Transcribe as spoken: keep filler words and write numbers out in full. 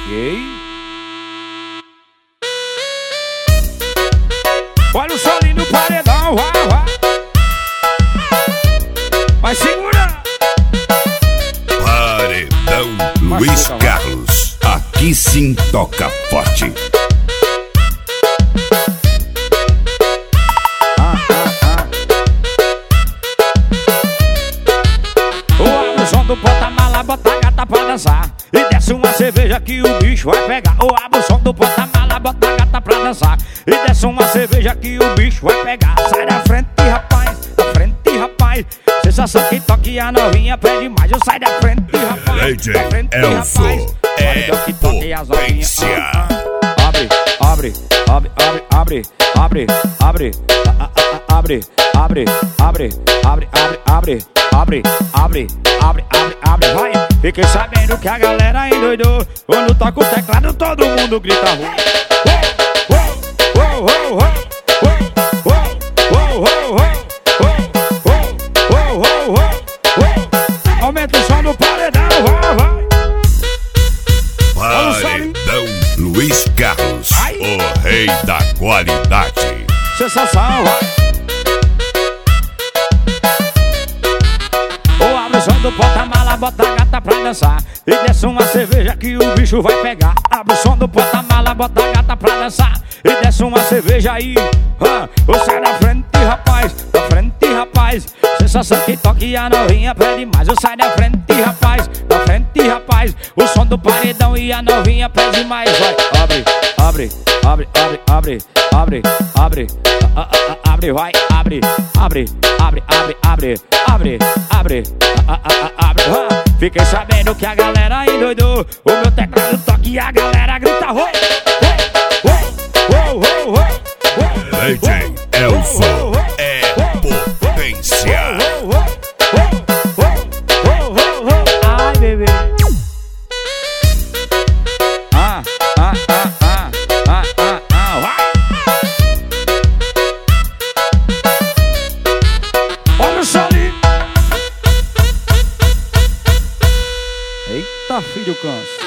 Ok. Olha o solinho no paredão, vai, vai. Vai segurar. Paredão Luiz Carlos. Aqui sim toca forte. Ah, ah, ah. O abre o som do porta-mala, bota a gata pra dançar. E desce uma cerveja que o bicho vai pegar. O abre o som do porta-mala, bota a gata pra dançar. E desce uma cerveja que o bicho vai pegar. Sai da frente, rapaz, da frente, rapaz. Sensação que toque a novinha pede mais. Eu saio da frente, rapaz, Lady da frente, Elso rapaz. é que toque as novinhas. potência. Ah, ah. Abre, abre, abre, abre, abre, abre, abre, a- a- a- abre, abre, abre, abre, abre, abre, abre, abre, abre, abre, abre, vai. Fiquei sabendo que a galera endoidou. Quando toca o teclado todo mundo grita rua. Uou, uou, uou, uou, uou, uou, uou, uou, uou. Aumenta o som do paredão, vai, vai. Paredão Luiz Carlos, Ai. o rei da qualidade. Sensação, vai. Ou abre o som do porta-mala, bota a gata pra dançar. E desce uma cerveja que o bicho vai pegar. Abre o som do porta-mala, bota a gata pra dançar. E desce uma cerveja aí. Ah, ou sai da frente, rapaz, da frente, rapaz. Sensação que toque a novinha pede mais. Eu saio da frente, rapaz, da frente, rapaz. O som do paredão e a novinha pede mais. Vai, abre, abre, abre, abre, abre, abre, abre, a- a- a- abre, vai, abre, abre, abre, abre, abre, abre, abre, a- a- a- abre, vai. Fiquei sabendo que a galera endoidou. O meu teclado toca e a galera grita roi, roi, roi, roi, roi. Lady Elso é potência. Ai, bebê. Ah, ah, ah, ah, ah, ah, ah, vai. Olha o solinho. Eita, filho canso.